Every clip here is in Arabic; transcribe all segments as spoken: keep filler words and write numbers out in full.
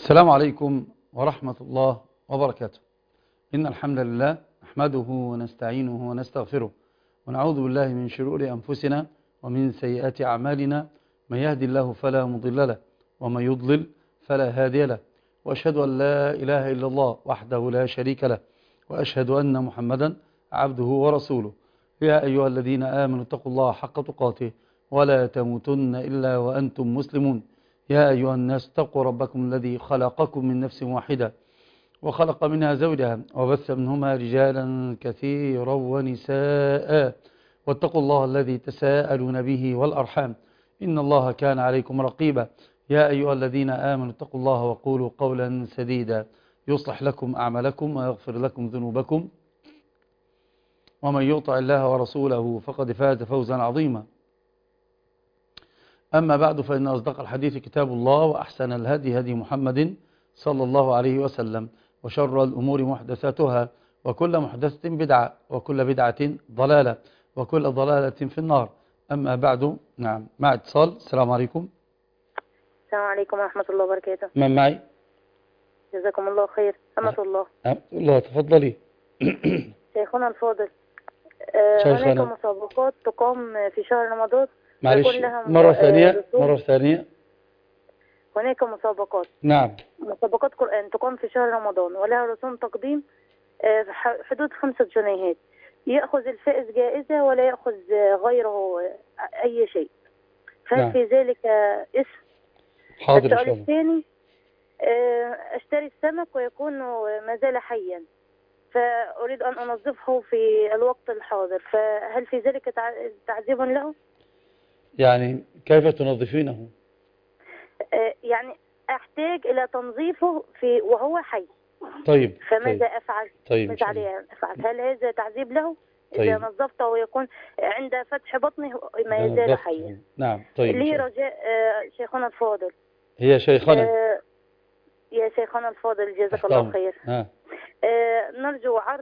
السلام عليكم ورحمة الله وبركاته. إن الحمد لله نحمده ونستعينه ونستغفره ونعوذ بالله من شرور أنفسنا ومن سيئات أعمالنا، من يهدي الله فلا مضل له ومن يضلل فلا هادي له، وأشهد أن لا إله إلا الله وحده لا شريك له، وأشهد أن محمدا عبده ورسوله. يا أيها الذين آمنوا اتقوا الله حق تقاته ولا تموتن إلا وأنتم مسلمون. يا أيها الناس اتقوا ربكم الذي خلقكم من نفس واحدة وخلق منها زوجها وبث منهما رجالا كثيرا ونساء، واتقوا الله الذي تساءلون به والأرحام إن الله كان عليكم رقيبا. يا أيها الذين آمنوا اتقوا الله وقولوا قولا سديدا يصلح لكم أعمالكم ويغفر لكم ذنوبكم، ومن يطع الله ورسوله فقد فاز فوزا عظيما. أما بعد، فإن أصدق الحديث كتاب الله، وأحسن الهدي هدي محمد صلى الله عليه وسلم، وشر الأمور محدثاتها، وكل محدثة بدعة، وكل بدعة ضلالة، وكل ضلالة في النار. أما بعد، نعم، مع اتصال. السلام عليكم. السلام عليكم ورحمة الله وبركاته. من معي؟ جزاكم الله خير. أمة الله. أمة الله، تفضلي. شيخنا الفاضل، آه شيخنا. هناك مسابقات تقام في شهر رمضان. معلش، يكون لها مرة آه ثانية رسوم. مرة ثانية. هناك مسابقات نعم. مسابقات قرآن تقام في شهر رمضان ولها رسوم تقديم آه في ح- حدود خمسة جنيهات. يأخذ الفائز جائزة ولا يأخذ آه، غيره آه، أي شيء. فهل نعم. في ذلك آه، اسم؟ حاضر إن السؤال شاء الله. الثاني، آه، أشتري السمك ويكون ما زال حيا، فأريد أن أنظفه في الوقت الحاضر، فهل في ذلك تع- تعذيب له؟ يعني كيف تنظفينه؟ آه، يعني أحتاج إلى تنظيفه في وهو حي، طيب فماذا طيب أفعل؟ طيب إن ماذا شاء الله. علي أن أفعل؟ هل هذا تعذيب له؟ إذا طيب. نظفته ويكون عند فتح بطنه ما يزال بالضبط. حيا. نعم. طيب إن لي شاء الله. رجاء آه، شيخنا الفاضل. هي شيخنا. آه، يا شيخنا الفاضل جزاك تحت الله أمرك. خير. ها. آه، نرجو عرض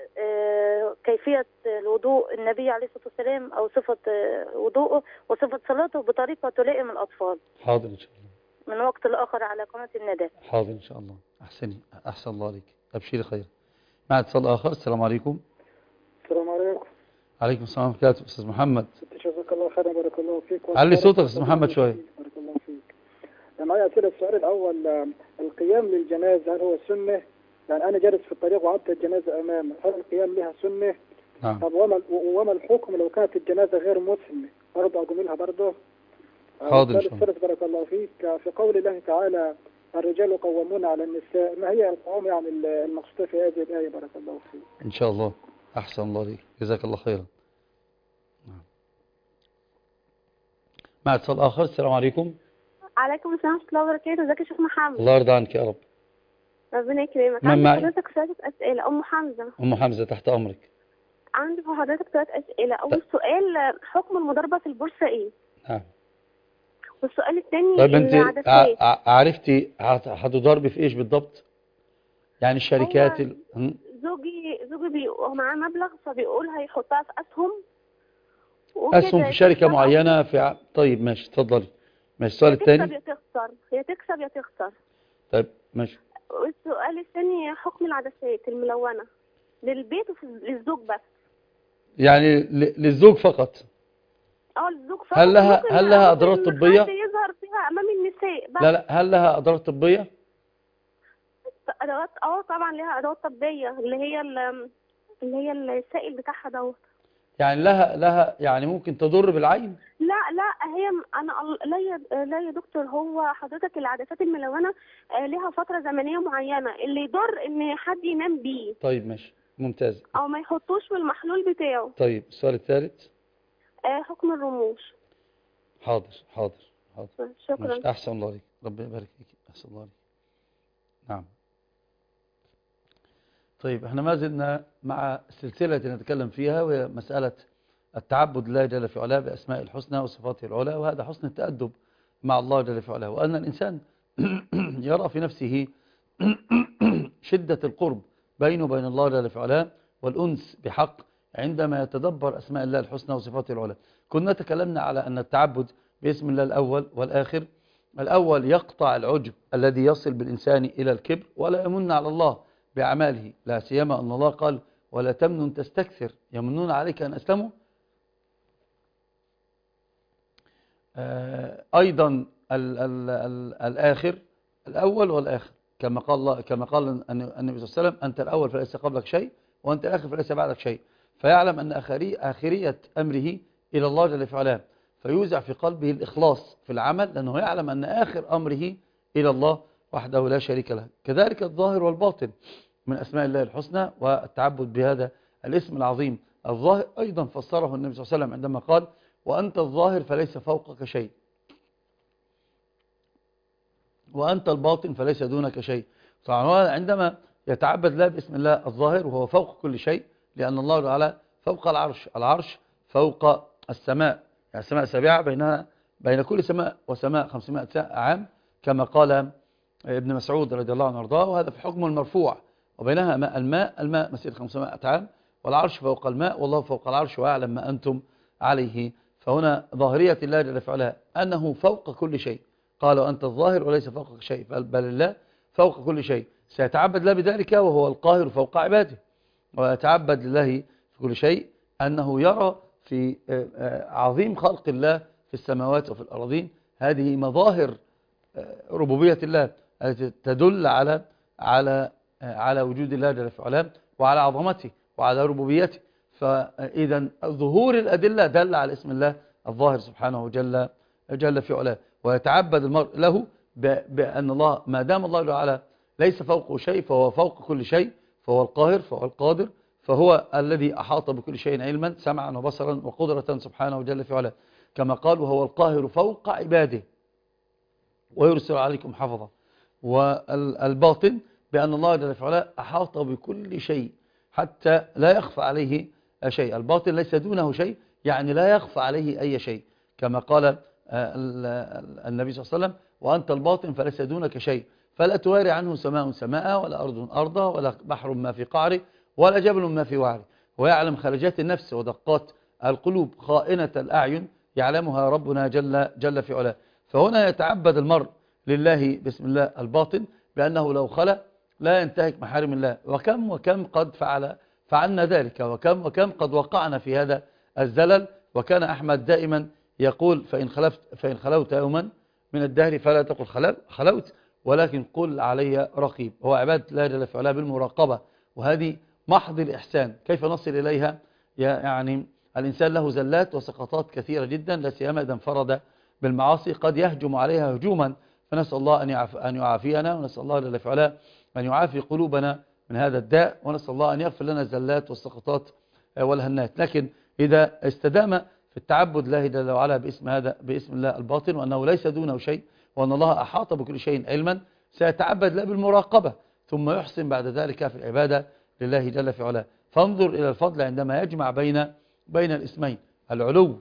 آه، كيفية الوضوء النبي عليه الصلاة والسلام، أو صفة آه، وضوءه وصفة صلاته بطريقة تلائم الأطفال حاضر إن شاء الله. من وقت لآخر على قناة الندى. حاضر إن شاء الله. أحسني، أحسن الله عليك، أبشري خير. مع اتصال آخر. السلام عليكم. السلام عليكم. عليكم السلام ورحمة الله. أستاذ محمد، جزاك الله خيرا، بارك الله فيك. علي صوتك أستاذ محمد شوية. بارك الله فيك. أنا معي أسئلة. السؤال الأول، آه، القيام للجنازة هل هو سنة؟ يعني أنا جالس في الطريق وعدت الجنازة أمامي، هل القيام لها سنة؟ نعم. طب وما وما الحكم لو كانت الجنازة غير مسلمة؟ برضه أقوم لها برضه؟ آه، حاضر إن السؤال شاء الله. الثالث بارك الله فيك، آه، في قول الله تعالى الرجال قوامون على النساء، ما هي القوام يعني المقصودة في هذه الآية؟ بارك الله فيك. إن شاء الله. أحسن الله عليك، جزاك الله خيرا. نعم. مع اتصال آخر. السلام عليكم. عليكم السلام ورحمة الله وبركاته. ازيك يا شيخ محمد؟ الله يرضى عنك يا رب. ربنا يكرمك. من عندي معي؟ حضرتك ثلاث أسئلة. أم حمزة. أم حمزة، تحت أمرك. عندي في حضرتك ثلاث أسئلة. أول سؤال، حكم المضاربة في البورصة إيه؟ نعم. والسؤال الثاني، طيب أنت العدسات. ع- ع- عرفتي هت- هتضربي في إيش بالضبط؟ يعني الشركات هو ال... هم؟ زوجي زوجي بي... هو معاه مبلغ، فبيقول هيحطها في أسهم وكده. أسهم في شركة تخسر أو- معينة في ع... طيب ماشي، اتفضلي. ماشي. السؤال يا تكسب الثاني. يا تخسر، يا تكسب يا تخسر. طيب ماشي. والسؤال الثاني، حكم العدسات الملونة للبيت وفي للزوج بس. يعني ل... للزوج فقط. اه للزوج فقط. هل لها ممكن- هل لها أضرار ممكن طبية؟ حد يظهر فيها أمام النساء بس. لا لا، هل لها أضرار طبية؟ ادوات، اه طبعا ليها ادوات طبيه، اللي هي ال- اللي هي السائل بتاعها دوت. يعني لها لها يعني ممكن تضر بالعين؟ لا لا، هي م- انا ال- لا يا لا يا دكتور، هو حضرتك العدسات الملونه آه، ليها فتره زمنيه معينه، اللي يضر ان حد ينام بيه طيب ماشي، ممتاز. او ما يحطوش في المحلول بتاعه. طيب السؤال الثالث. آه، حكم الرموش. حاضر حاضر حاضر. شكرا. ماشي. أحسن الله عليك، ربنا يبارك فيك. أحسن الله عليك. نعم. طيب احنا ما زلنا مع السلسلة التي نتكلم فيها، وهي مسألة التعبد لله جل في علاه بأسماء الحسنى وصفاته العلى، وهذا حسن التأدب مع الله جل في علاه، وأن الإنسان يرى في نفسه شدة القرب بينه وبين الله جل في علاه والأنس بحق عندما يتدبر أسماء الله الحسنى وصفاته العلى. كنا تكلمنا على أن التعبد باسم الله الأول والآخر الأول يقطع العجب الذي يصل بالإنسان إلى الكبر، ولا يمن على الله بأعماله، لا سيما أن الله قال ولا تمنن تستكثر يمنون عليك أن أسلموا. أيضا ال ال ال الآخر، الأول والآخر، كما قال الله كما قال النبي صلى الله عليه وسلم أنت الأول فليس قبلك شيء وأنت الآخر فليس بعدك شيء. فيعلم أن آخرية أمره إلى الله جل في علاه، فيوزع في قلبه الإخلاص في العمل، لأنه يعلم أن آخر أمره إلى الله وحده لا شريك له. كذلك الظاهر والباطن من أسماء الله الحسنى والتعبد بهذا الاسم العظيم. الظاهر أيضا فسره النبي صلى الله عليه وسلم عندما قال وأنت الظاهر فليس فوقك شيء، وأنت الباطن فليس دونك شيء. طبعا عندما يتعبد الله باسم الله الظاهر وهو فوق كل شيء، لأن الله تعالى فوق العرش، العرش فوق السماء، يعني السماء سابعة بينها بين كل سماء وسماء خمسمائة عام، كما قال ابن مسعود رضي الله عنه وارضاه، وهذا في حكم المرفوع. وبينها ماء الماء الماء مسير خمسمائة عام، والعرش فوق الماء، والله فوق العرش ويعلم ما أنتم عليه. فهنا ظاهرية الله جل في علاه أنه فوق كل شيء، قالوا أنت الظاهر وليس فوقك شيء، بل الله فوق كل شيء. سيتعبد الله بذلك وهو القاهر فوق عباده، ويتعبد لله في كل شيء أنه يرى في عظيم خلق الله في السماوات وفي الأرضين. هذه مظاهر ربوبية الله التي تدل على على على وجود الله جل في علاه وعلى عظمته وعلى ربوبيته. فإذا ظهور الأدلة دل على اسم الله الظاهر سبحانه جل جل في علاه. ويتعبد المرء له بأن الله ما دام الله تعالى ليس فوقه شيء فهو فوق كل شيء، فهو القاهر، فهو القادر، فهو الذي أحاط بكل شيء علما سمعا وبصرا وقدرة سبحانه جل في علاه، كما قال وهو القاهر فوق عباده ويرسل عليكم حفظا. والباطن بأن الله جل في علاه أحاط بكل شيء حتى لا يخفى عليه شيء. الباطن ليس دونه شيء، يعني لا يخفى عليه أي شيء، كما قال النبي صلى الله عليه وسلم وأنت الباطن فليس دونك شيء، فلا تواري عنه سماء سماء ولا أرض أرضا ولا بحر ما في قعره ولا جبل ما في وعره. ويعلم خرجات النفس ودقات القلوب، خائنة الأعين يعلمها ربنا جل, جل في علاه. فهنا يتعبد المرء لله باسم الله الباطن بأنه لو خلى لا ينتهك محارم الله. وكم وكم قد فعل فعلنا ذلك، وكم وكم قد وقعنا في هذا الزلل. وكان أحمد دائما يقول فإن, خلفت فإن خلوت يوما من الدهر فلا تقل خلوت ولكن قل علي رقيب. هو عبادة الله جل في علاه بالمراقبة، وهذه محض الإحسان. كيف نصل إليها؟ يعني الإنسان له زلات وسقطات كثيرة جدا، لا سيما إذا انفرد بالمعاصي قد يهجم عليها هجوما، فنسأل الله أن يعافينا، ونسأل الله جل في علاه أن يعافي قلوبنا من هذا الداء، ونسأل الله أن يغفر لنا الزلات والسقطات والهنات. لكن إذا استدام في التعبد الله جل وعلا باسم هذا باسم الله الباطن، وأنه ليس دونه شيء، وأن الله أحاط بكل شيء علما، سيتعبد له بالمراقبة، ثم يحسن بعد ذلك في العبادة لله جل في علاه. فانظر إلى الفضل عندما يجمع بين بين الاسمين، العلو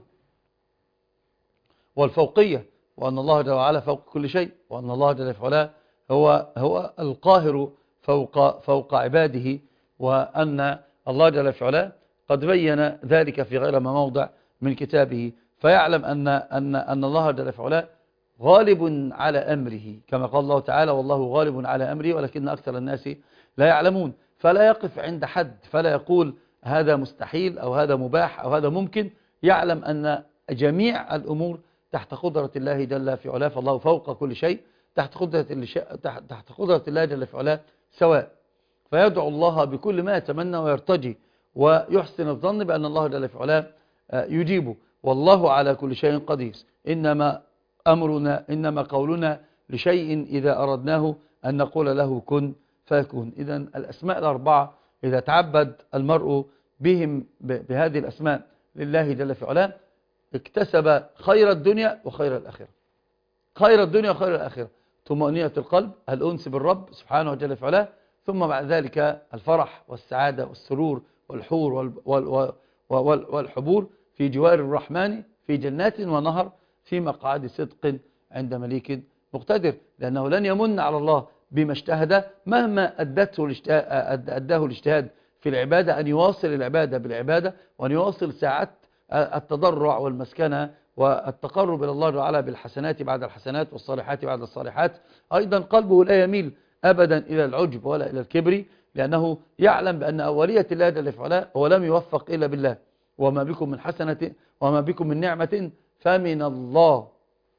والفوقية، وأن الله جل وعلا فوق كل شيء، وأن الله جل في علاه هو هو القاهر فوق فوق عباده، وأن الله جل في علاه قد بين ذلك في غير ما موضع من كتابه. فيعلم أن أن أن الله جل في علاه غالب على أمره، كما قال الله تعالى والله غالب على أمره ولكن أكثر الناس لا يعلمون. فلا يقف عند حد، فلا يقول هذا مستحيل أو هذا مباح أو هذا ممكن. يعلم أن جميع الأمور تحت قدرة الله جل في علاه، فالله فوق كل شيء، تحت قدرة تحت قدرة الله جل في علاه سواء. فيدعو الله بكل ما يتمنى ويرتجي، ويحسن الظن بأن الله جل في علاه يجيبه، والله على كل شيء قدير. إنما أمرنا إنما قولنا لشيء إذا أردناه أن نقول له كن فيكون. إذا الأسماء الأربعة إذا تعبد المرء بهم بهذه الأسماء لله جل في علاه اكتسب خير الدنيا وخير الآخرة. خير الدنيا وخير الآخرة، طمأنينة القلب، الأنس بالرب سبحانه جل في علاه، ثم بعد ذلك الفرح والسعادة والسرور والحور والحبور في جوار الرحمن في جنات ونهر في مقعد صدق عند مليك مقتدر. لأنه لن يمن على الله بما اجتهد مهما أدته أداه الاجتهاد في العبادة، أن يواصل العبادة بالعبادة، وأن يواصل ساعات التضرع والمسكنة والتقرب إلى الله تعالى بالحسنات بعد الحسنات والصالحات بعد الصالحات. أيضا قلبه لا يميل أبدا إلى العجب ولا إلى الكبر، لأنه يعلم بأن أولية الله جل في علاه هو لم يوفق إلا بالله، وما بكم من حسنة وما بكم من نعمة فمن الله،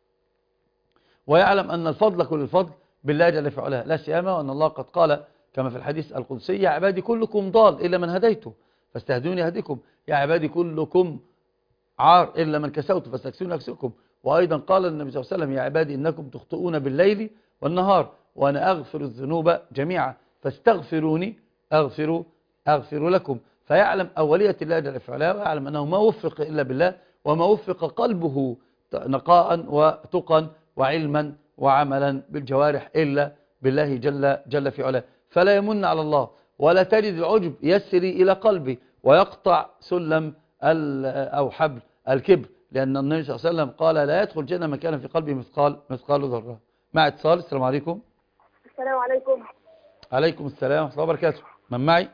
ويعلم أن الفضل كل الفضل بالله جل في علاه، لا سيما وأن الله قد قال كما في الحديث القدسي: يا عبادي كلكم ضال إلا من هديته فاستهدوني أهدكم، يا عبادي كلكم عار إلا من كسوت فاستكسوني أكسوكم. وأيضا قال النبي صلى الله عليه وسلم: يا عبادي إنكم تخطئون بالليل والنهار وأنا أغفر الذنوب جميعا فاستغفروني أغفر أغفر لكم. فيعلم أولية الله جل في علاه، ويعلم أنه ما وفق إلا بالله، وما وفق قلبه نقاء وتقا وعلما وعملا بالجوارح إلا بالله جل, جل في علاه. فلا يمن على الله ولا تجد العجب يسري إلى قلبه ويقطع سلم أو حبل الكبر، لأن النبي صلى الله عليه وسلم قال: لا يدخل الجنة من كان في قلبه مثقال مثقال ذرة. مع اتصال. السلام عليكم. السلام عليكم. عليكم السلام ورحمة الله وبركاته. من معي؟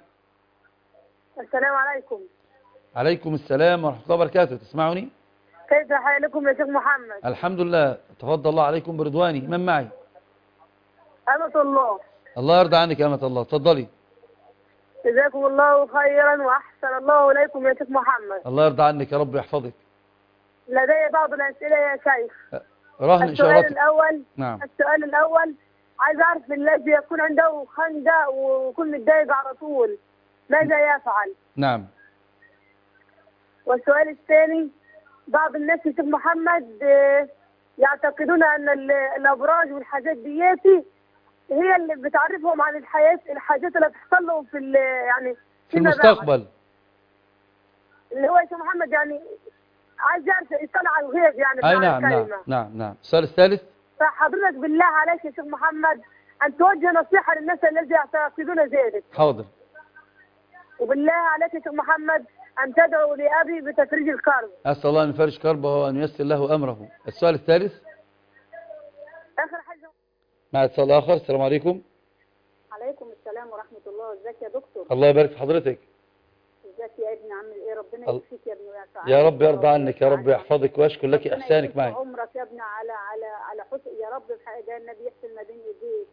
السلام عليكم. عليكم السلام ورحمة الله وبركاته. تسمعني؟ كيف حالكم يا شيخ محمد؟ الحمد لله، تفضل الله عليكم برضواني. من معي؟ أمة الله. الله يرضى عنك يا أمة الله، تفضلي. جزاكم الله خيرا وأحسن الله إليكم يا شيخ محمد. الله يرضى عنك يا رب يحفظك. لدي بعض الأسئلة يا شيخ. رهن السؤال إشارات. الأول. نعم. السؤال الأول، عايز أعرف الذي يكون عنده خندق ويكون متضايق على طول ماذا يفعل؟ نعم. والسؤال الثاني، بعض الناس يا شيخ محمد يعتقدون أن الأبراج والحاجات دياتي هي اللي بتعرفهم عن الحياة الحاجات اللي هتحصل لهم في يعني في المستقبل، اللي هو يا شيخ محمد يعني عايز يعرف يطلع على الغيب يعني. أي نعم نعم نعم نعم. السؤال الثالث، فحضرتك بالله عليك يا شيخ محمد أن توجه نصيحة للناس الذين يعتقدون ذلك. حاضر. وبالله عليك يا شيخ محمد أن تدعو لأبي بتفريج الكرب. أسأل الله أن يفرج كربه وأن ييسر له أمره. السؤال الثالث. آخر حاجة. مع اتصال آخر. السلام عليكم. عليكم السلام ورحمة الله. ازيك يا دكتور؟ الله يبارك في حضرتك. ازيك يا ابني، عامل ايه؟ ربنا يشفيك يا ابني ويعافيك. يا رب يرضى عنك، يا رب يحفظك ويشكر لك إحسانك معي. عمرك يا ابني على على على حسن يا رب الحقيقة النبي يحسن ما بين ايديك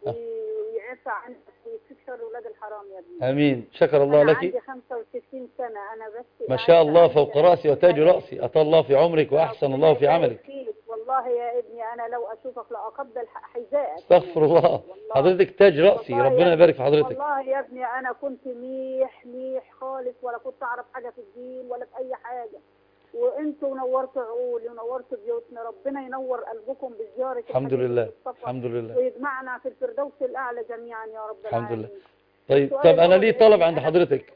ويعفى عنك ويكفيك شر ولاد الحرام يا ابني. امين. شكر الله لك. أنا عندي خمسة وستين سنة أنا بس. ما شاء الله فوق رأسي وتاج رأسي. أطال الله في عمرك وأحسن الله في عملك. والله يا ابني أنا لو أشوفك لأقبل حذائك. استغفر الله. حضرتك تاج رأسي، ربنا يبارك في حضرتك. والله يا ابني أنا كنت ميح ميح خالص، ولا كنت أعرف حاجة في الدين ولا في أي حاجة، وانتوا نورتوا عقولي ونورتوا بيوتنا. ربنا ينور قلبكم بزيارة الحمد لله. الحمد لله. ويجمعنا في الفردوس الأعلى جميعا يا رب العالمين. الحمد لله. طيب طب أنا لي طلب عند حضرتك.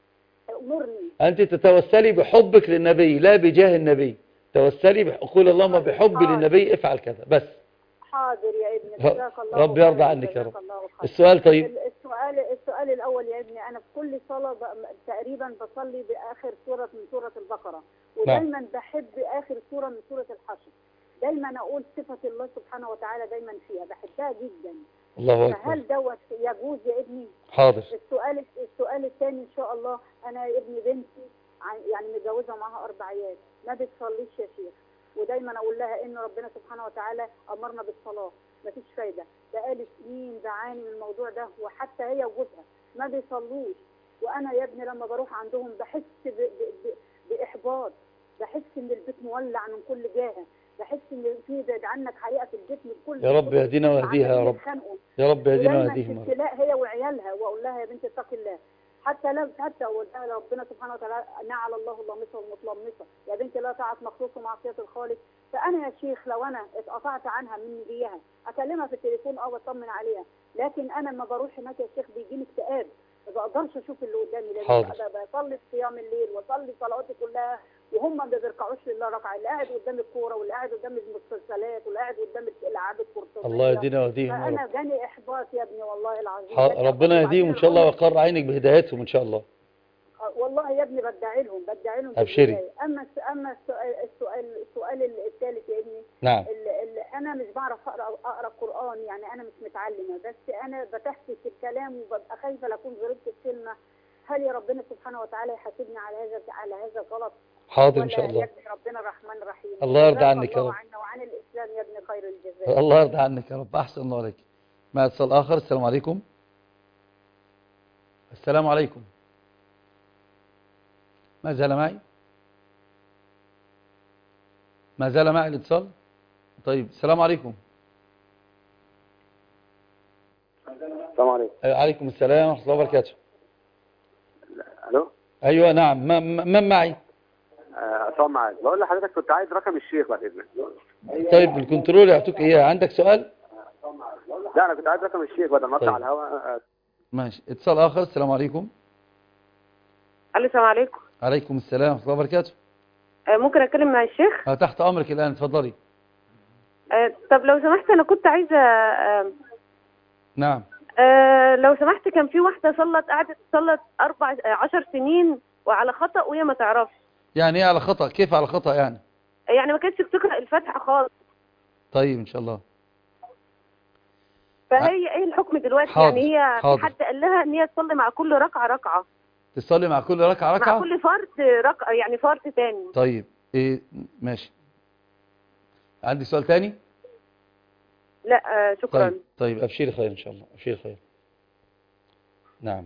أمرني. أنت تتوسلي بحبك للنبي لا بجاه النبي. توسلي بقول اللهم بحبي للنبي افعل كذا بس. حاضر يا ابني. جزاك الله. رب يرضى عنك يا رب. السؤال طيب. السؤال السؤال الأول يا ابني، أنا في كل صلاة تقريبا بصلي بآخر سورة من سورة البقرة، ودايما بحب آخر سورة من سورة الحشر. دايما أقول صفة الله سبحانه وتعالى دايما فيها، بحبها جدا. الله أكبر. فهل دوت يجوز يا ابني؟ حاضر. السؤال السؤال الثاني إن شاء الله، أنا ابني بنتي يعني متجوزة معاها أربع عيال، ما بتصليش يا شيخ، ودايما أقول لها إن ربنا سبحانه وتعالى أمرنا بالصلاة، مفيش فايدة. بقالي سنين بعاني من الموضوع ده، وحتى هي وجوزها ما بيصلوش. وأنا يا ابني لما بروح عندهم بحس ب ب ب بإحباط، بحس إن البيت مولع من كل جهة، بحس إن في بعد عنك حقيقة في البيت من كل. يا رب يهدينا ويهديها يا رب. يا رب يهدينا ويهديهم. ابتلاء هي وعيالها، وأقول لها يا بنتي اتقي الله. حتى لا حتى أقول لها ربنا سبحانه وتعالى نعل الله اللامصة والمتلمصة، يا بنتي لا طاعة مخلوق ومعصية الخالق. فأنا يا شيخ لو أنا اتقطعت عنها من نبيها أكلمها في التليفون أو أطمن عليها، لكن أنا لما بروح هناك يا شيخ بيجيني اكتئاب، ما بقدرش أشوف اللي قدامي، لأن بصلي صيام الليل وأصلي صلواتي كلها وهم ما بيركعوش لله ركعة، اللي قاعد قدام الكورة واللي قاعد قدام المسلسلات واللي قاعد قدام الألعاب الكرتونية. الله يهدينا ويهديهم. فأنا جاني إحباط يا ابني والله العظيم. ربنا يهديهم إن شاء الله ويقر عينك بهدايتهم إن شاء الله. والله يا ابني بدعي لهم بدعي لهم. ابشري. اما اما السؤال السؤال السؤال الثالث يا ابني، نعم. اللي اللي انا مش بعرف اقرا اقرا القران، يعني انا مش متعلمه، بس انا بتحكي في الكلام وببقى خايفه لا اكون غلطت في كلمه. هل يا ربنا سبحانه وتعالى يحاسبني على هذا على هذا غلط؟ حاضر إن شاء ولا الله. يا ابني ربنا الرحمن الرحيم. الله يرضى جزاك عنك يا الله رب. عنا وعن الإسلام يا ابني خير الجزاء. الله يرضى عنك يا رب. أحسن الله عليك. مع اتصال آخر. السلام عليكم. السلام عليكم. ما زال معي ما زال معي الاتصال. طيب السلام عليكم. السلام عليكم. عليكم السلام ورحمة الله وبركاته. الو. أيوة نعم. من معي؟ عصام معاك. بقول لحضرتك كنت عايز رقم الشيخ بعد اذنك. طيب الكنترول يعطوك اياه. عندك سؤال؟ لا انا كنت عايز رقم الشيخ بدل ما اطلع طيب. على الهواء. ماشي. اتصال آخر. السلام عليكم. الو السلام عليكم. عليكم السلام ورحمة الله وبركاته. آه ممكن اتكلم مع الشيخ؟ أه تحت أمرك الآن. اتفضلي. آه طب لو سمحت انا كنت عايزه آه نعم. آه لو سمحت كان في واحده صلت قعدت صلت اربع آه عشر سنين وعلى خطأ وهي ما تعرفش. يعني ايه على خطأ؟ كيف على خطأ يعني؟ يعني ما كانتش بتقرأ الفاتحه خالص. طيب إن شاء الله. فهي ايه الحكم دلوقتي؟ حاضر. يعني هي حاضر. في حد قال لها ان هي تصلي مع كل ركعه ركعه، تصلي مع كل ركعة ركعة؟ مع كل فرد ركعه، يعني فرد تاني. طيب إيه ماشي. عندي سؤال تاني؟ لا آه شكرا. طيب طيب أبشري خير إن شاء الله. أبشري خير. نعم.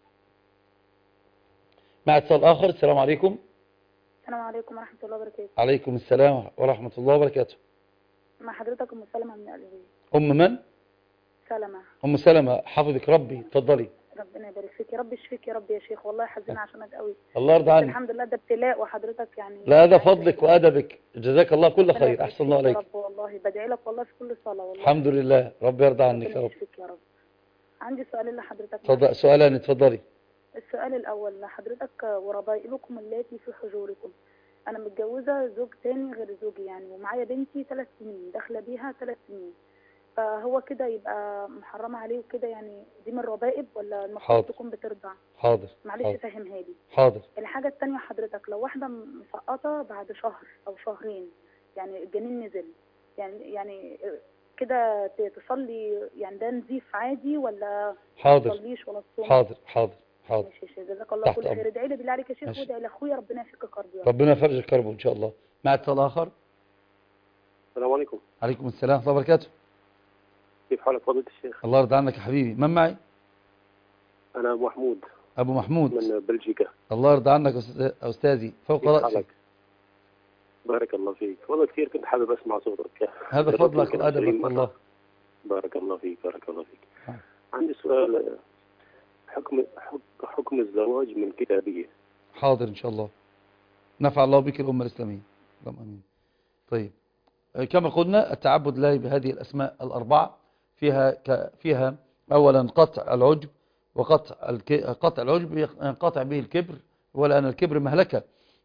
مع اتصال آخر. السلام عليكم. السلام عليكم ورحمة الله وبركاته. عليكم السلام ورحمة الله وبركاته. مع حضرتك أم سلمة من القلبية. أم من؟ سلمة. أم سلمة. حفظك ربي. اتفضلي. ربنا يبارك فيك يا رب. يشفيك يا رب يا شيخ. والله حزينة عشانك قوي. الله يرضى عنك. الحمد لله ده ابتلاء وحضرتك يعني. لا هذا فضلك وأدبك. جزاك الله كل ربنا خير. يبارك أحسن الله فيك يا عليك. رب. والله بدعي لك والله في كل صلاة والله. الحمد لله. رب يرضى عنك ربنا يا رب. يشفيك يا رب. عندي سؤالين لحضرتك. اتفضل. سؤالان. اتفضلي. السؤال الأول لحضرتك وربائبكم اللاتي في حجوركم. أنا متجوزة زوج تاني غير زوجي يعني، ومعايا بنتي ثلاث سنين داخلة بيها ثلاث سنين، فهو كده يبقى محرمة عليه وكده يعني؟ دي من الربائب ولا المفروض تكون بترضع؟ حاضر. معلش حاضر. فهمها لي. حاضر. الحاجة التانية حضرتك لو واحدة مسقطة بعد شهر أو شهرين، يعني الجنين نزل، يعني يعني كده تصلي يعني ده نزيف عادي ولا حاضر. ما تصليش ولا تصوم؟ حاضر. حاضر. حاضر. ماشي يا شيخ. جزاك الله كل خير. ادعي لي بالله عليك يا شيخ، ماشي. وادعي لاخويا ربنا يفك كربه. ربنا يفرج كربه ان شاء الله. مع اتصال اخر. السلام عليكم. عليكم السلام ورحمه الله وبركاته. كيف حالك فضيلة الشيخ؟ الله يرضى عنك يا حبيبي. من معي؟ انا محمود. ابو محمود من بلجيكا. الله يرضى عنك استاذي فوق راسي. بارك الله فيك. والله كثير كنت حابب اسمع صوتك. هذا فضلك وادبك والله. بارك الله فيك. بارك الله فيك. ها. عندي سؤال. حكم حكم الزواج من كتابية. حاضر ان شاء الله. نفع الله بك الامه الاسلاميه. اللهم امين. طيب كما قلنا التعبد لله بهذه الاسماء الاربعه فيها ك... فيها اولا قطع العجب، وقطع الك... قطع العجب ينقطع به الكبر، ولان الكبر مهلكه،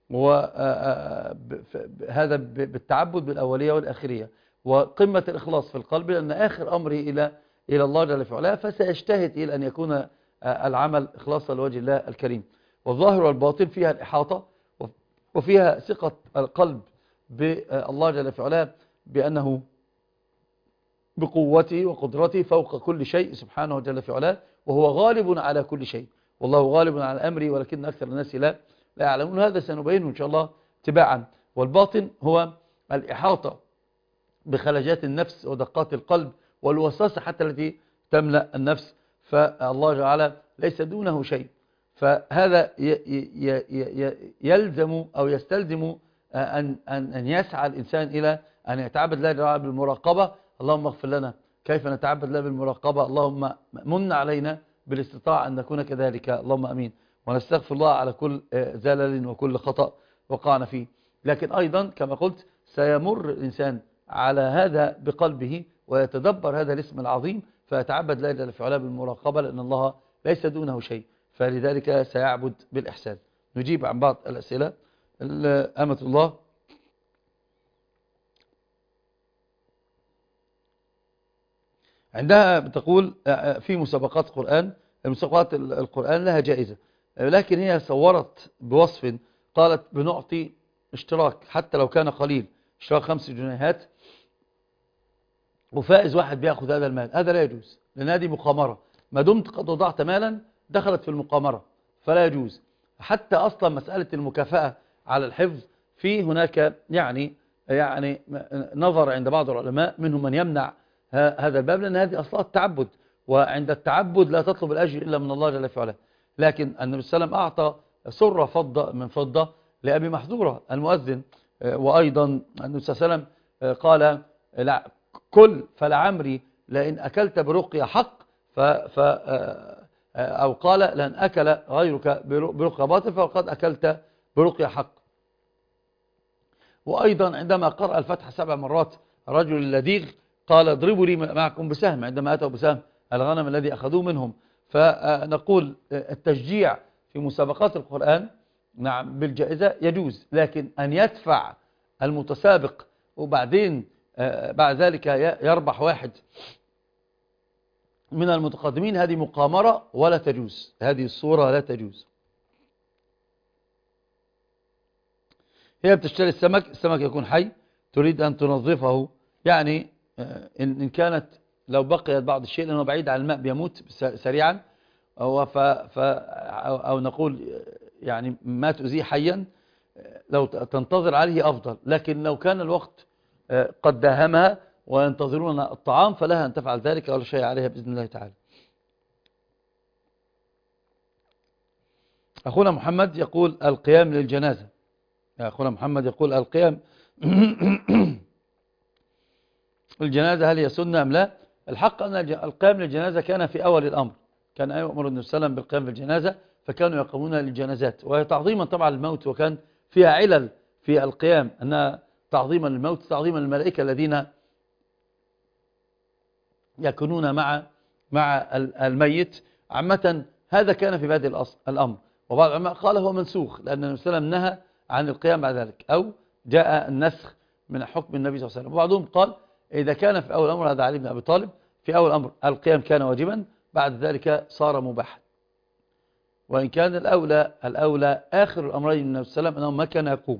وهذا بالتعبد بالاوليه والاخريه، وقمه الاخلاص في القلب، لان اخر امره الى الى الله جل في علاه، فسيجتهد الى ان يكون العمل إخلاصا لوجه الله الكريم. والظاهر والباطن فيها الإحاطة، وفيها ثقة القلب بالله جل في علاه بأنه بقوته وقدرته فوق كل شيء سبحانه جل في علاه، وهو غالب على كل شيء، والله غالب على أمره ولكن أكثر الناس لا لا يعلمون. هذا سنبينه إن شاء الله تباعا. والباطن هو الإحاطة بخلجات النفس ودقات القلب والوسوسة حتى التي تملأ النفس، فالله تعالى ليس دونه شيء. فهذا يلزم أو يستلزم أن, أن, أن يسعى الإنسان إلى أن يتعبد الله تعالى بالمراقبة. اللهم اغفر لنا كيف نتعبد الله بالمراقبة، اللهم من علينا بالاستطاعة أن نكون كذلك، اللهم أمين. ونستغفر الله على كل زلل وكل خطأ وقعنا فيه. لكن أيضا كما قلت سيمر الإنسان على هذا بقلبه ويتدبر هذا الاسم العظيم، فيتعبد لا جل في علاه بالمراقبة، لأن الله ليس دونه شيء، فلذلك سيعبد بالإحسان. نجيب عن بعض الأسئلة. أمة الله عندها بتقول في مسابقات قرآن، مسابقات القرآن لها جائزة، لكن هي صورت بوصف قالت بنعطي اشتراك حتى لو كان قليل، اشتراك خمس جنيهات وفائز واحد بياخذ هذا المال. هذا لا يجوز، لأن هذه مقامرة. ما دمت قد وضعت مالا دخلت في المقامرة فلا يجوز. حتى أصلا مسألة المكافأة على الحفظ. في هناك يعني يعني نظر عند بعض العلماء، منهم من يمنع هذا الباب، لأن هذه أصلها التعبد، وعند التعبد لا تطلب الأجر إلا من الله جل في علاه. لكن النبي صلى الله عليه وسلم أعطى سرة فضة من فضة لأبي محذورة المؤذن، وأيضا النبي صلى الله عليه وسلم قال لا كل فلعمري لئن أكلت برقية حق ف ف أو قال لأن أكل غيرك برقية باطل فقد أكلت برقية حق. وأيضا عندما قرأ الفتح سبع مرات الرجل اللديغ قال اضربوا لي معكم بسهم، عندما أتوا بسهم الغنم الذي أخذوه منهم. فنقول التشجيع في مسابقات القرآن نعم بالجائزة يجوز، لكن أن يدفع المتسابق وبعدين بعد ذلك يربح واحد من المتقدمين، هذه مقامرة ولا تجوز، هذه الصورة لا تجوز. هي بتشتري السمك، السمك يكون حي، تريد أن تنظفه، يعني إن كانت لو بقيت بعض الشيء لأنه بعيد عن الماء بيموت سريعا، أو, ف ف أو نقول يعني ما تؤذيه حيا، لو تنتظر عليه أفضل. لكن لو كان الوقت قد داهمها وينتظرون الطعام فلها أن تفعل ذلك ولا شيء عليها بإذن الله تعالى. أخونا محمد يقول القيام للجنازة، أخونا محمد يقول القيام الجنازة هل هي سنة أم لا؟ الحق أن القيام للجنازة كان في أول الأمر، كان يؤمر النبي صلى الله عليه وسلم بالقيام بالجنازة، فكانوا يقومون للجنازات، وهي تعظيما طبعا للموت، وكان فيها علل في القيام أنها تعظيما للموت، تعظيما للملائكة الذين يكونون مع مع الميت. عامة هذا كان في بادئ الأمر، وبعض العلماء قال هو منسوخ لأن النبي صلى الله عليه وسلم نهى عن القيام بعد ذلك، أو جاء النسخ من حكم النبي صلى الله عليه وسلم. وبعضهم قال إذا كان في أول الأمر، هذا علي بن أبي طالب، في أول الأمر القيام كان واجبا، بعد ذلك صار مباحا. وإن كان الأولى الأولى آخر الأمرين من النبي صلى الله عليه وسلم أنه ما كان يقوم،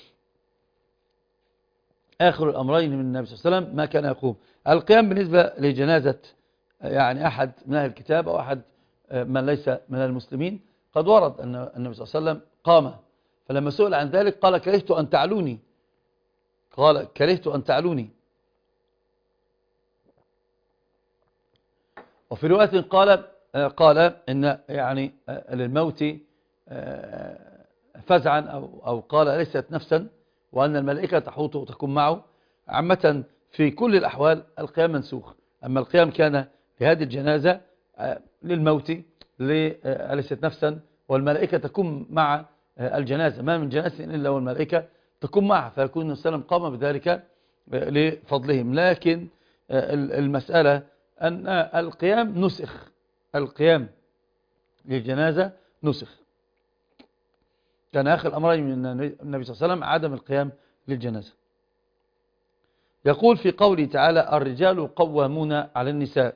آخر الأمرين من النبي صلى الله عليه وسلم ما كان يقوم. القيام بالنسبة لجنازة يعني أحد من أهل الكتاب أو أحد من ليس من المسلمين، قد ورد أن النبي صلى الله عليه وسلم قام، فلما سئل عن ذلك قال كرهت أن تعلوني، قال كرهت أن تعلوني. وفي رواية قال قال إن يعني للموت فزعا أو أو قال ليست نفسا، وأن الملائكة تحوط وتكون معه. عامة في كل الأحوال القيام منسوخ، أما القيام كان لهذه الجنازة للموت ليست نفسا، والملائكة تكون مع الجنازة، ما من جنازة إلا والملائكة تكون معها، فيكون النبي صلى الله عليه وسلم قام بذلك لفضلهم. لكن المسألة أن القيام نسخ، القيام للجنازة نسخ، كان آخر الأمرين من النبي صلى الله عليه وسلم عدم القيام للجنازة. يقول في قوله تعالى الرجال قوامون على النساء،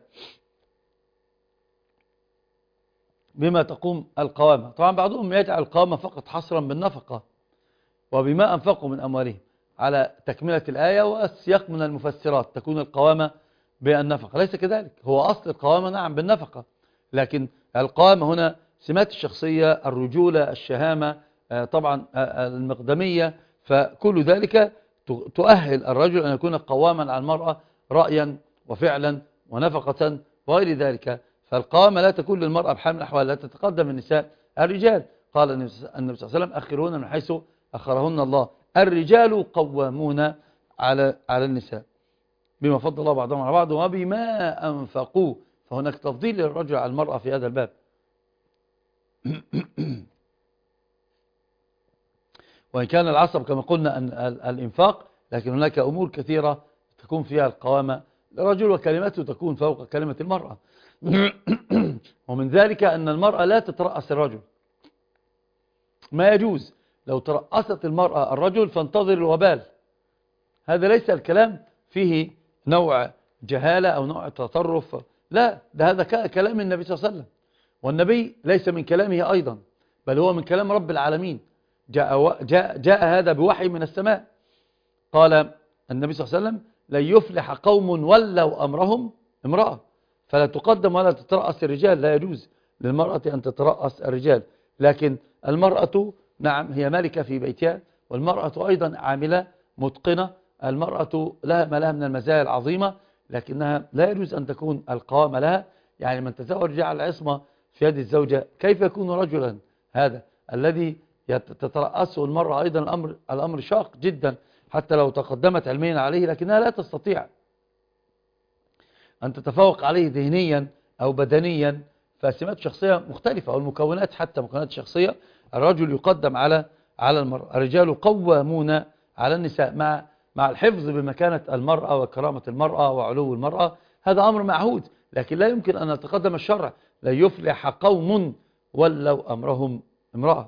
بما تقوم القوامة. طبعا بعضهم يجعل القوامة فقط حصرا بالنفقة وبما أنفقوا من أموالهم على تكملة الآية، والسياق من المفسرات تكون القوامة بالنفقة. ليس كذلك، هو أصل القوامة نعم بالنفقة، لكن القوامة هنا سمات الشخصية، الرجولة، الشهامة، طبعا المقدمية، فكل ذلك تؤهل الرجل أن يكون قواما على المرأة رأيا وفعلا ونفقة وغير ذلك. فالقوامة لا تكون للمرأة بحال من الأحوال، لا تتقدم النساء الرجال. قال النبي صلى الله عليه وسلم أخرهن من حيث أخرهن الله، الرجال قوامون على على النساء بما فضل الله بعضهم على بعض وبما أنفقوا، فهناك تفضيل للرجل على المرأة في هذا الباب. وإن كان العصب كما قلنا أن الإنفاق، لكن هناك أمور كثيرة تكون فيها القوامة للرجل وكلمته تكون فوق كلمة المرأة. ومن ذلك أن المرأة لا تترأس الرجل، ما يجوز. لو ترأست المرأة الرجل فانتظر الوبال. هذا ليس الكلام فيه نوع جهالة أو نوع تطرف، لا، ده هذا كلام النبي صلى الله عليه وسلم، والنبي ليس من كلامه أيضا، بل هو من كلام رب العالمين. جاء, جاء, جاء هذا بوحي من السماء. قال النبي صلى الله عليه وسلم لن يفلح قوم ولوا أمرهم امرأة، فلا تقدم ولا تترأس الرجال، لا يجوز للمرأة أن تترأس الرجال. لكن المرأة نعم هي مالكة في بيتها، والمرأة أيضا عاملة متقنة، المرأة لها ما لها من المزايا العظيمة، لكنها لا يجوز أن تكون القوامة لها. يعني من تزوج جعل العصمة في يد الزوجة، كيف يكون رجلا هذا الذي تترأسه المرأة؟ أيضا الأمر, الأمر شاق جدا، حتى لو تقدمت علميا عليه لكنها لا تستطيع أن تتفوق عليه ذهنيا أو بدنيا، فسمات شخصية مختلفة، والمكونات حتى مكونات الشخصية. الرجل يقدم على على المرأة، الرجال قوامون على النساء، مع مع الحفظ بمكانة المرأة وكرامة المرأة وعلو المرأة، هذا أمر معهود، لكن لا يمكن أن يتقدم الشرع. لا يفلح قوم ولوا أمرهم امرأة.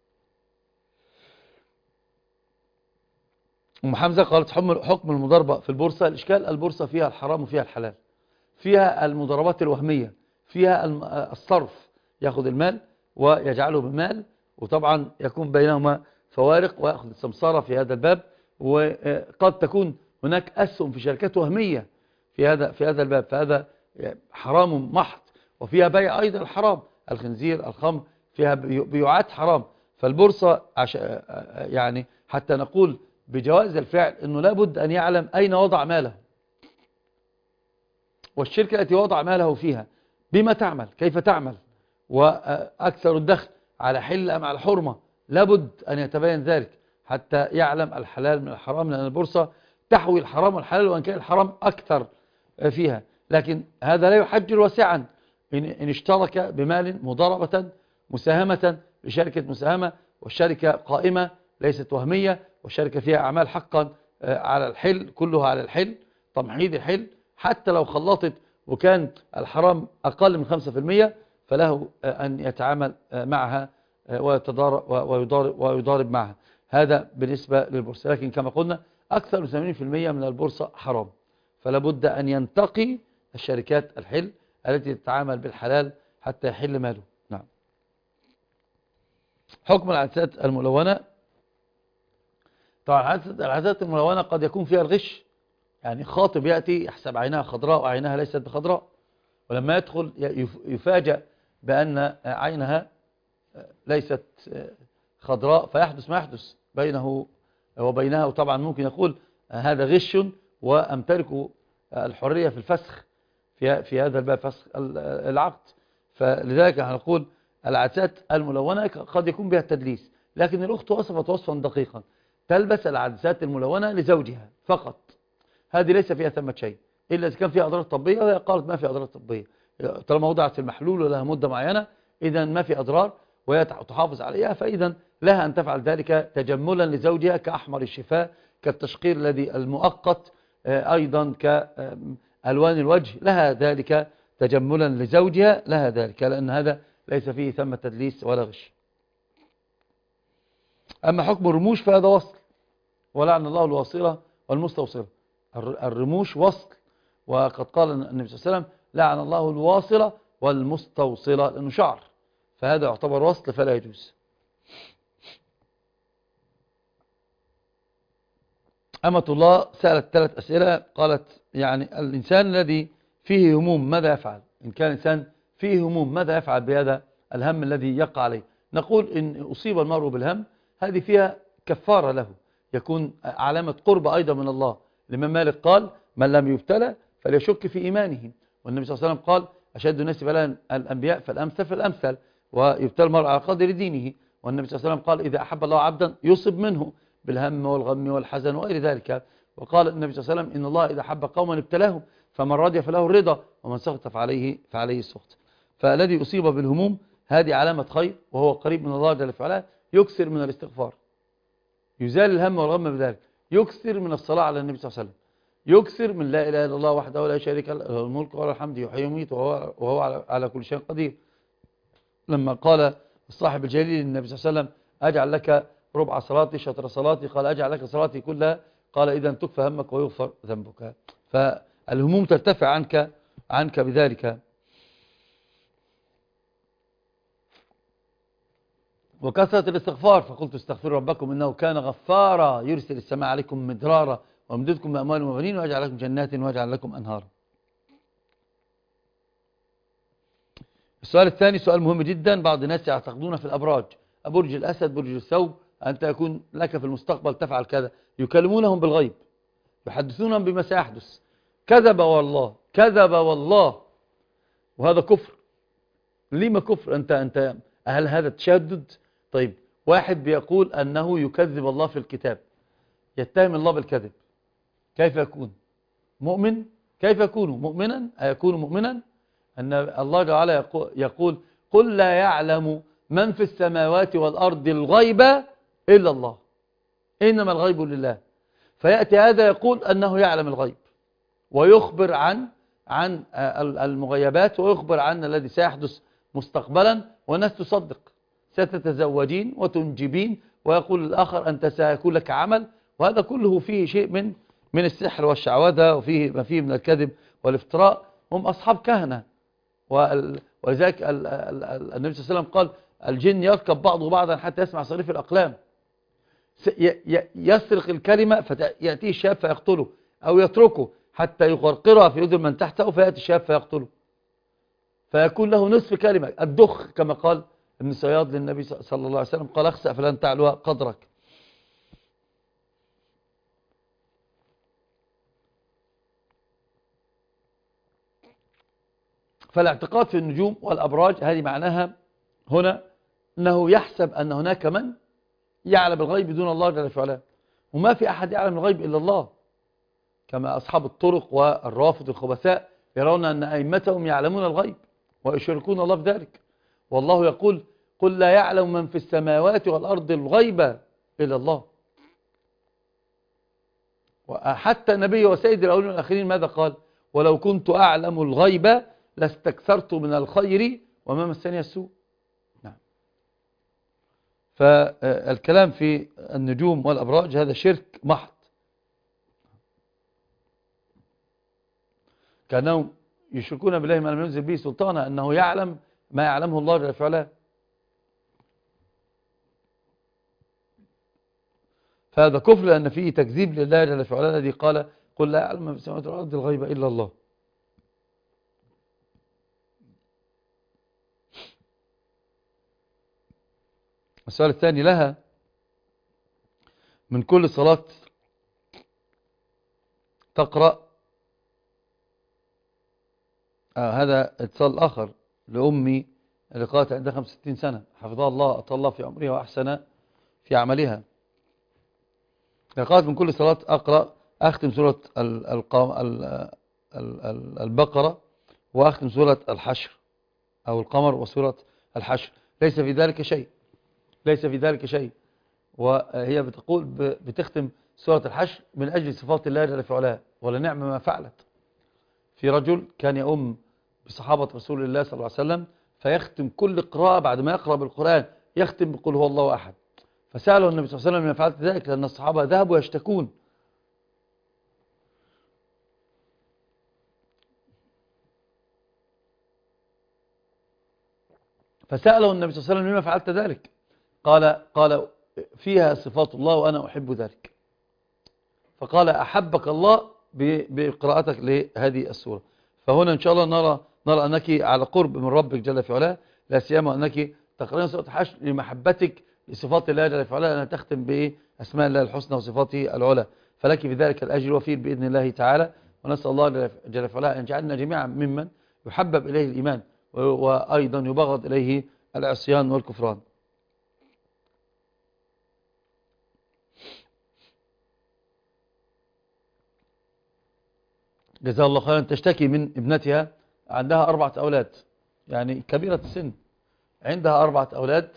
أم حمزة قالت حكم المضاربة في البورصة. الإشكال البورصة فيها الحرام وفيها الحلال، فيها المضاربات الوهمية، فيها الصرف، يأخذ المال ويجعله بمال، وطبعا يكون بينهما فوارق، ويأخذ السمسارة في هذا الباب. وقد تكون هناك أسهم في شركات وهمية في هذا في هذا الباب، فهذا حرام محض. وفيها بيع أيضا الحرام، الخنزير، الخمر، فيها بيوعات حرام. فالبورصة يعني حتى نقول بجواز الفعل أنه لابد أن يعلم أين وضع ماله، والشركة التي وضع ماله فيها بما تعمل، كيف تعمل، وأكثر الدخل على حل أم على حرمة، لابد أن يتبين ذلك حتى يعلم الحلال من الحرام، لأن البورصة تحوي الحرام والحلال، وأن كان الحرام أكثر فيها. لكن هذا لا يحجر واسعا إن اشترك بمال مضاربة مساهمة لشركة مساهمة، والشركة قائمة ليست وهمية، والشركة فيها أعمال حقا على الحل، كلها على الحل، تمحيض الحل، حتى لو خلطت وكان الحرام أقل من خمسة في المية فله أن يتعامل معها ويضارب, ويضارب معها. هذا بالنسبة للبورصة. لكن كما قلنا أكثر من ثمانين بالمئة من البورصة حرام، فلا بد أن ينتقي الشركات الحل التي تتعامل بالحلال حتى يحل ماله. نعم. حكم العدسات الملونة. طبعا العدسات الملونة قد يكون فيها الغش، يعني خاطب يأتي يحسب عينها خضراء وعينها ليست بخضراء، ولما يدخل يفاجأ بأن عينها ليست خضراء، فيحدث ما يحدث بينه وبينها. وطبعا ممكن يقول هذا غش وأمتلك الحرية في الفسخ في في هذا الباب، فسخ العقد. فلذلك نقول العدسات الملونة قد يكون بها التدليس، لكن الأخت وصفت وصفا دقيقا، تلبس العدسات الملونة لزوجها فقط، هذه ليس فيها ثمة شيء إلا إذا كان فيها أضرار طبية، وهي قالت ما في أضرار طبية، طالما وضعت في المحلول ولها مدة معينة إذا ما في أضرار، وهي تحافظ عليها، فإذا لها أن تفعل ذلك تجملا لزوجها كأحمر الشفاه، كالتشقير الذي المؤقت، أيضا كألوان الوجه، لها ذلك تجملا لزوجها، لها ذلك، لأن هذا ليس فيه ثمة تدليس ولا غش. أما حكم الرموش فهذا وصل، ولعن الله الواصلة والمستوصلة. الرموش وصل، وقد قال النبي صلى الله عليه وسلم لعن الله الواصلة والمستوصلة، لأنه شعر، فهذا يعتبر وصل فلا يجوز. أمة الله سألت ثلاث أسئلة، قالت يعني الإنسان الذي فيه هموم ماذا يفعل؟ إن كان إنسان فيه هموم ماذا يفعل بهذا الهم الذي يقع عليه؟ نقول إن أصيب المرء بالهم هذه فيها كفارة له، يكون علامة قرب أيضا من الله. الإمام مالك قال من لم يبتلى فليشك في إيمانه، والنبي صلى الله عليه وسلم قال أشد الناس بلاء الأنبياء فالأمثل فالأمثل، ويبتلى المرء على قدر دينه. والنبي صلى الله عليه وسلم قال إذا أحب الله عبدا يصب منه بالهم والغم والحزن وغير ذلك. وقال النبي صلى الله عليه وسلم إن الله إذا أحب قوما ابتلاهم فمن رضي فله الرضا ومن سخط فعليه فعليه السخط. فالذي أصيب بالهموم هذه علامة خير، وهو قريب من الله جل وعلا، يكثر من الاستغفار، يزال الهم والغم بذلك، يكثر من الصلاة على النبي صلى الله عليه وسلم، يكثر من لا إله إلا الله وحده لا شريك له الملك وله الحمد يحيي ويميت وهو, وهو على كل شيء قدير. لما قال الصاحب الجليل للنبي صلى الله عليه وسلم أجعل لك ربع صلاتي شطر صلاتي، قال أجعل لك صلاتي كلها، قال إذا تكفى همك ويغفر ذنبك. فالهموم ترتفع عنك عنك بذلك. وكثرة الاستغفار، فقلت استغفروا ربكم إنه كان غفارا يرسل السماء عليكم مدرارا ويمددكم بأموال وبنين ويجعل لكم جنات ويجعل لكم أنهارا. السؤال الثاني سؤال مهم جدا، بعض الناس يعتقدون في الأبراج. برج الأسد، برج الثور، أنت يكون لك في المستقبل تفعل كذا. يكلمونهم بالغيب، يحدثونهم بما سيحدث. كذب والله، كذب والله، وهذا كفر. لما كفر؟ أنت أنت هل هذا تشدد؟ طيب واحد بيقول أنه يكذب الله في الكتاب، يتهم الله بالكذب، كيف يكون مؤمن؟ كيف يكون مؤمنا؟ أيكون مؤمنا؟ أن الله تعالى يقول قل لا يعلم من في السماوات والأرض الغيب إلا الله، إنما الغيب لله. فيأتي هذا يقول أنه يعلم الغيب ويخبر عن عن المغيبات، ويخبر عن الذي سيحدث مستقبلا، والناس تصدق. ستتزوجين وتنجبين، ويقول الآخر أنت سيكون لك عمل. وهذا كله فيه شيء من من السحر والشعوذة، وفيه ما فيه من الكذب والافتراء. هم أصحاب كهنة، ولذلك النبي صلى الله عليه وسلم قال الجن يركب بعضه بعضا حتى يسمع صريف الأقلام. يسرق الكلمة فيأتيه الشاب فيقتله، أو يتركه حتى يغرقرها في يد من تحته فيأتي الشاب فيقتله، فيكون له نصف كلمة. الدخ كما قال ابن صياد للنبي صلى الله عليه وسلم، قال اخسأ فلن تعلو قدرك. فالاعتقاد في النجوم والأبراج هذه معناها هنا أنه يحسب أن هناك من يعلم الغيب دون الله جل وعلا، وما في أحد يعلم الغيب إلا الله. كما أصحاب الطرق والرافض الخبثاء يرون أن أئمتهم يعلمون الغيب ويشركون الله بذلك، والله يقول قل لا يعلم من في السماوات والأرض الغيب إلا الله. وحتى النبي وسيد الأولين والآخرين ماذا قال؟ ولو كنت أعلم الغيب لاستكثرت من الخير وما مسني السوء. نعم. فالكلام في النجوم والأبراج هذا شرك محض، كأنهم يشركون بالله ما لم ينزل به سلطانا، أنه يعلم ما يعلمه الله جل وعلا. فهذا كفر، لأن فيه تكذيب لله جل وعلا الذي قال قل لا يعلم من في السماوات والأرض الغيب إلا الله. السؤال الثاني لها من كل صلاة تقرأ آه هذا اتصال آخر لأمي اللي قالت عندها خمسة وستين سنة حفظها الله أطال الله في عمرها وأحسن في عملها. قالت من كل صلاة أقرأ أختم سورة البقرة وأختم سورة الحشر أو القمر وسورة الحشر، ليس في ذلك شيء، ليس في ذلك شيء. وهي بتقول بتختم سورة الحشر من أجل صفات الله جل وعلا، ولنعم ما فعلت. في رجل كان يؤم بصحابة رسول الله صلى الله عليه وسلم، فيختم كل قراءة بعد ما يقرأ بالقرآن يختم بقول هو الله أحد. فسأله النبي صلى الله عليه وسلم لما فعلت ذلك، لأن الصحابة ذهبوا يشتكون. فسأله النبي صلى الله عليه وسلم لما فعلت ذلك، قال قال فيها صفات الله وأنا أحب ذلك. فقال أحبك الله بقراءتك لهذه السورة. فهنا إن شاء الله نرى نرى أنك على قرب من ربك جل في علاه، لا سيما أنك تقرأين سورة الحشر لمحبتك لصفات الله جل في علاه، أنها تختم بأسماء الله الحسنى وصفاته العلى، فلك في ذلك الأجر وفير بإذن الله تعالى. ونسأل الله جل في علاه أن يجعلنا جميعا ممن يحبب إليه الإيمان وأيضا يبغض إليه العصيان والكفران. جزاها الله خيرا. تشتكي من ابنتها، عندها أربعة أولاد، يعني كبيرة السن، عندها أربعة أولاد،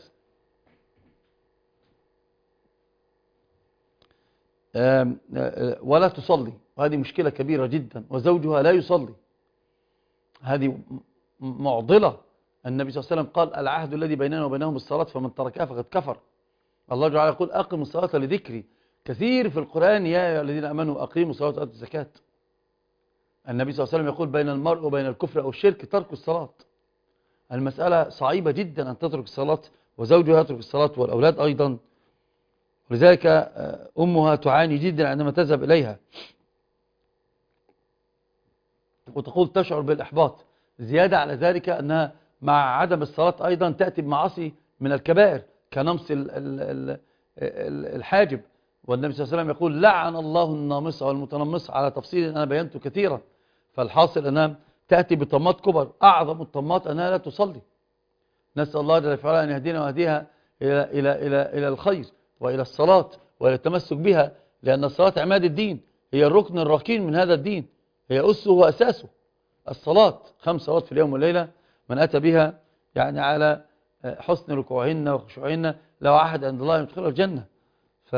ولا تصلي، وهذه مشكلة كبيرة جدا، وزوجها لا يصلي، هذه معضلة. النبي صلى الله عليه وسلم قال العهد الذي بيننا وبينهم بالصلاة فمن تركها فقد كفر. الله تعالى يقول أقم الصلاة لذكري، كثير في القرآن يا أيها الذين آمنوا أقيموا الصلاة وآتوا الزكاة. النبي صلى الله عليه وسلم يقول بين المرء وبين الكفر أو الشرك ترك الصلاة. المسألة صعيبة جدا أن تترك الصلاة وزوجها يترك الصلاة والأولاد أيضا، ولذلك أمها تعاني جدا عندما تذهب إليها، وتقول تشعر بالإحباط. زيادة على ذلك أنها مع عدم الصلاة أيضا تأتي بمعاصي من الكبائر، كنمص ال- ال- ال- ال- الحاجب. والنبي صلى الله عليه وسلم يقول لعن الله النامصة والمتنمصة، على تفصيل أنا بينته كثيرا. فالحاصل أنها تأتي بطمات كبر، أعظم الطمات أنها لا تصلي. نسأل الله جل وعلا أن يهدينا ويهديها إلى, إلى, إلى, إلى الخير وإلى الصلاة وإلى التمسك بها، لأن الصلاة عماد الدين، هي الركن الركين من هذا الدين، هي أسه وأساسه. الصلاة خمس صلوات في اليوم والليلة، من أتى بها يعني على حسن ركوعهن وخشوعهن لو عهد عند الله يدخله الجنة. ف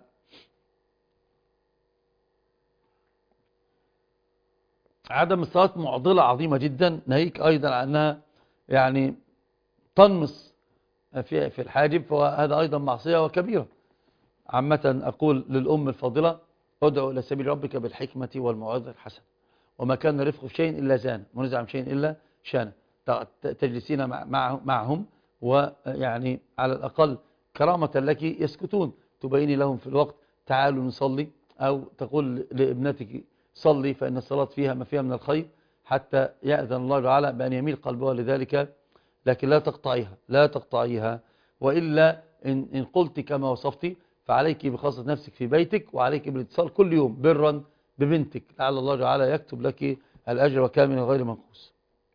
عدم الصلاة معضلة عظيمة جدا، ناهيك أيضا عنها يعني تنمص في في الحاجب، فهذا أيضا معصية وكبيرة. عامة أقول للأم الفاضلة ادعو إلى سبيل ربك بالحكمة والموعظة الحسنة، وما كان رفق شيء إلا زانه، ونزع شيء إلا شانه. تجلسين مع معهم ويعني على الأقل كرامة لك يسكتون، تبيني لهم في الوقت تعالوا نصلي، أو تقول لابنتك صلي فإن الصلاة فيها ما فيها من الخير، حتى يأذن الله تعالى بأن يميل قلبها لذلك. لكن لا تقطعيها لا تقطعيها، وإلا إن, إن قلت كما وصفتي فعليك بخاصة نفسك في بيتك، وعليك بالاتصال كل يوم برا ببنتك، لعل الله تعالى يكتب لك الأجر وكامل غير منقوص.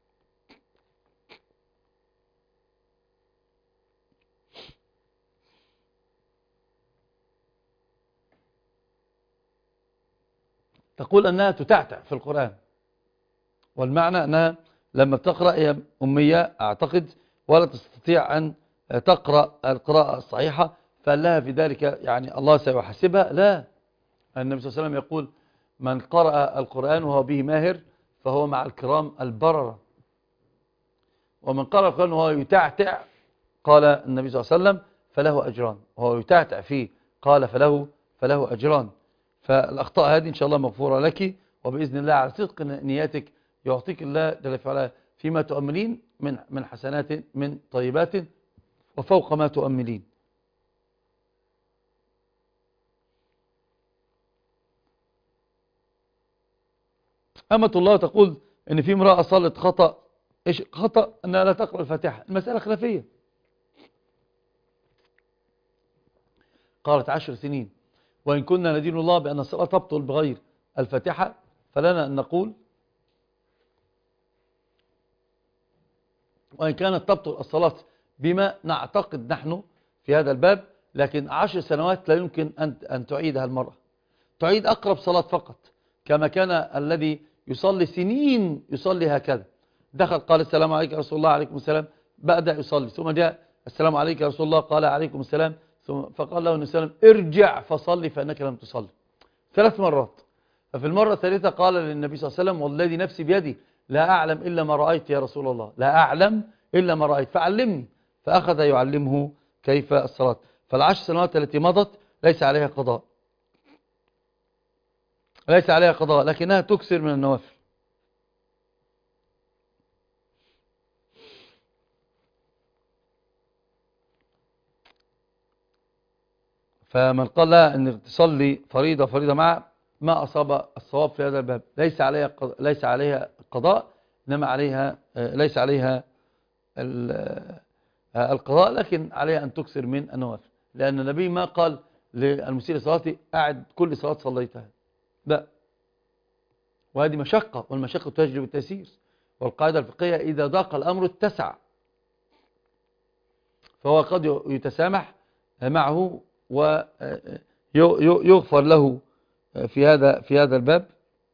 تقول أنها تتعتع في القرآن، والمعنى أنها لما تقرأ هي أمية أعتقد ولا تستطيع أن تقرأ القراءة الصحيحة، فلها في ذلك يعني الله سيحاسبها. لا، النبي صلى الله عليه وسلم يقول من قرأ القرآن وهو به ماهر فهو مع الكرام البررة، ومن قرأ القرآن وهو يتعتع قال النبي صلى الله عليه وسلم فله أجران، وهو يتعتع فيه قال فله فله أجران. فالأخطاء هذه إن شاء الله مغفورة لك، وبإذن الله على صدق نياتك يعطيك الله جل وعلا فيما تؤملين من من حسنات من طيبات وفوق ما تؤملين. أمة الله تقول إن في امرأة صلت خطأ. إيش خطأ؟ أنها لا تقرأ الفاتحة. المسألة خلافية. قالت عشر سنين، وإن كنا ندين الله بأن الصلاة تبطل بغير الفاتحة، فلنا أن نقول وإن كانت تبطل الصلاة بما نعتقد نحن في هذا الباب، لكن عشر سنوات لا يمكن أن أن تعيدها المرأة. تعيد أقرب صلاة فقط، كما كان الذي يصلي سنين يصلي هكذا. دخل قال السلام عليك يا رسول الله، عليكم السلام، بدأ يصلي، ثم جاء السلام عليك يا رسول الله، قال عليكم السلام، ثم فقال له النبي صلى الله عليه وسلم ارجع فصلي فإنك لم تصلي. ثلاث مرات. ففي المرة الثالثة قال للنبي صلى الله عليه وسلم والذي نفسي بيدي لا أعلم إلا ما رأيت يا رسول الله، لا أعلم إلا ما رأيت فعلمني. فأخذ يعلمه كيف الصلاة. فالعشر سنوات التي مضت ليس عليها قضاء، ليس عليها قضاء، لكنها تكثر من النوافل. فمن قال لها أن تصلي فريضة فريضة مع ما أصاب الصواب في هذا الباب ليس عليها ليس عليها قضاء، إنما عليها ليس عليها القضاء، لكن عليها أن تكثر من النوافل، لأن النبي ما قال للمسيء صلاتي أعد كل صلاة صليتها، لا. وهذه مشقة، والمشقة تجلب التيسير، والقاعدة الفقهية إذا ضاق الأمر اتسع، فهو قد يتسامح معه ويغفر له في هذا في هذا الباب،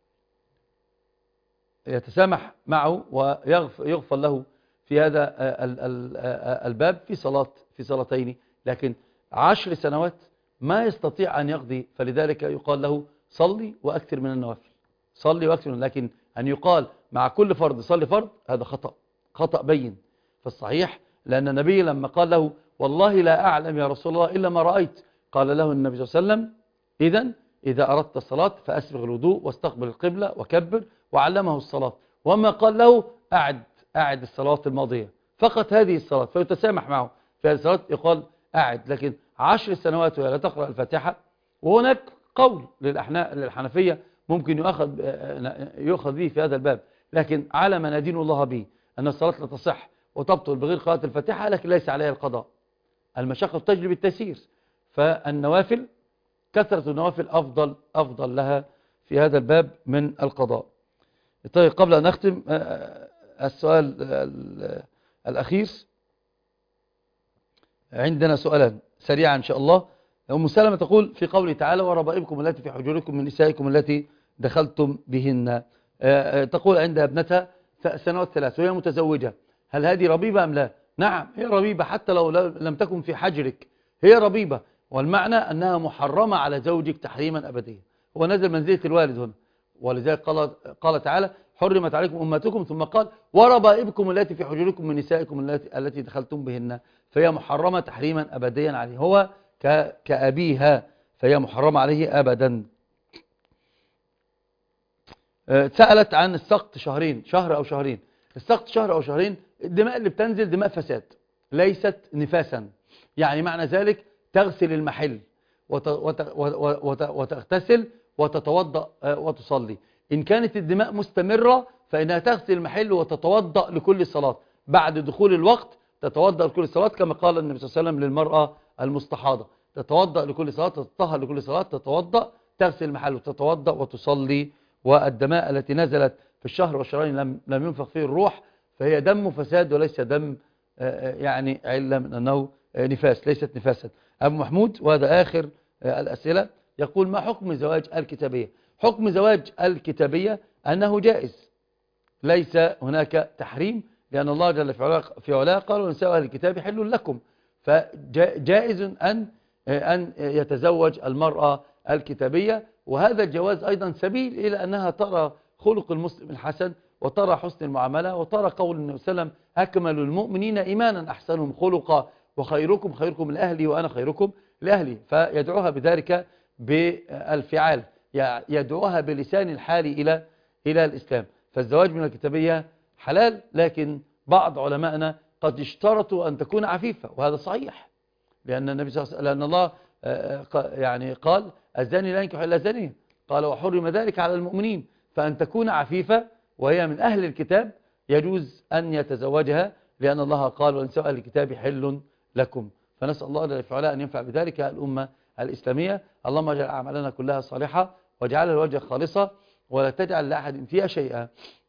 يتسامح معه ويغفر له في هذا الباب في صلاة في صلاتين، لكن عشر سنوات ما يستطيع أن يقضي، فلذلك يقال له صلي وأكثر من النوافل، صلي وأكثر من، لكن أن يقال مع كل فرض صلي فرض هذا خطأ، خطأ بين. فالصحيح لأن النبي لما قال له والله لا أعلم يا رسول الله إلا ما رأيت، قال له النبي صلى الله عليه وسلم إذن إذا أردت الصلاة فأسبغ الوضوء واستقبل القبلة وكبر، وعلمه الصلاة. وما قال له أعد أعد الصلاة الماضية فقط هذه الصلاة، فيتسامح معه في هذه الصلاة يقال أعد. لكن عشر سنوات ولا تقرأ الفاتحة، وهناك قول للحنفية ممكن يؤخذ يؤخذ به في هذا الباب، لكن على ما ندين الله به أن الصلاة لا تصح وتبطل بغير قراءة الفاتحة، لكن ليس عليها القضاء، المشقة تجلب التيسير، فالنوافل كثرة النوافل أفضل أفضل لها في هذا الباب من القضاء. طيب قبل أن نختم السؤال الأخير، عندنا سؤالان سريعا إن شاء الله. أم سلمة تقول في قوله تعالى وربائبكم التي في حجوركم من نسائكم التي دخلتم بهن، تقول عند ابنتها سنوات ثلاث وهي متزوجة، هل هذه ربيبة أم لا؟ نعم هي ربيبة حتى لو لم تكن في حجرك، هي ربيبة، والمعنى أنها محرمة على زوجك تحريما أبديا، هو نزل منزلة الوالد هنا، ولذلك قال, قال تعالى حرمت عليكم أمهاتكم، ثم قال وربائبكم التي في حجوركم من نسائكم التي, التي دخلتم بهن، فهي محرمة تحريما أبديا عليه، هو كأبيها فهي محرمة عليه أبدا. سألت عن السقط شهرين، شهر أو شهرين. السقط شهر أو شهرين، الدماء اللي بتنزل دماء فساد ليست نفاسا، يعني معنى ذلك تغسل المحل وتغتسل وتتوضأ وتصلي. إن كانت الدماء مستمرة فإنها تغسل المحل وتتوضأ لكل صلاة، بعد دخول الوقت تتوضأ لكل صلاة، كما قال النبي صلى الله عليه وسلم للمرأة المستحاضة تتوضأ لكل صلاة، تتطهر لكل صلاة، تتوضأ، تغسل المحل وتتوضأ وتصلي. والدماء التي نزلت في الشهر والشهرين لم لم ينفخ فيه الروح فهي دم فساد وليس دم يعني علة من أنه نفاس، ليست نفاسا. أبو محمود وهذا آخر الأسئلة يقول ما حكم زواج الكتابية؟ حكم زواج الكتابية أنه جائز، ليس هناك تحريم، لأن الله جل في علاه قال ونساء أهل الكتاب حل لكم، فجائز أن أن يتزوج المرأة الكتابية، وهذا الجواز أيضا سبيل إلى أنها ترى خلق المسلم الحسن وترى حسن المعاملة وترى قول النبي صلى الله عليه وسلم أكمل المؤمنين إيمانا أحسنهم خلقا وخيركم خيركم لأهلي وأنا خيركم لأهلي، فيدعوها بذلك بالفعال، يدعوها بلسان الحال إلى إلى الإسلام. فالزواج من الكتابية حلال، لكن بعض علمائنا قد اشترطوا أن تكون عفيفة، وهذا صحيح، لأن النبي صلى الله عليه وسلم، لأن الله يعني قال الزاني لا ينكح إلا زانية، قال وحرم ذلك على المؤمنين، فأن تكون عفيفة وهي من أهل الكتاب يجوز أن يتزوجها، لأن الله قال ونساء أهل الكتاب حل لكم. فنسأل الله جل وعلا أن ينفع بذلك الأمة الإسلامية. اللهم اجعل أعمالنا كلها صالحة واجعلها لوجهك خالصة ولا تجعل لأحد فيها شيئا.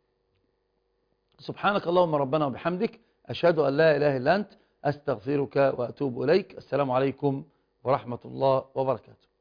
سبحانك اللهم ربنا وبحمدك، أشهد أن لا إله إلا أنت، أستغفرك وأتوب إليك. السلام عليكم ورحمة الله وبركاته.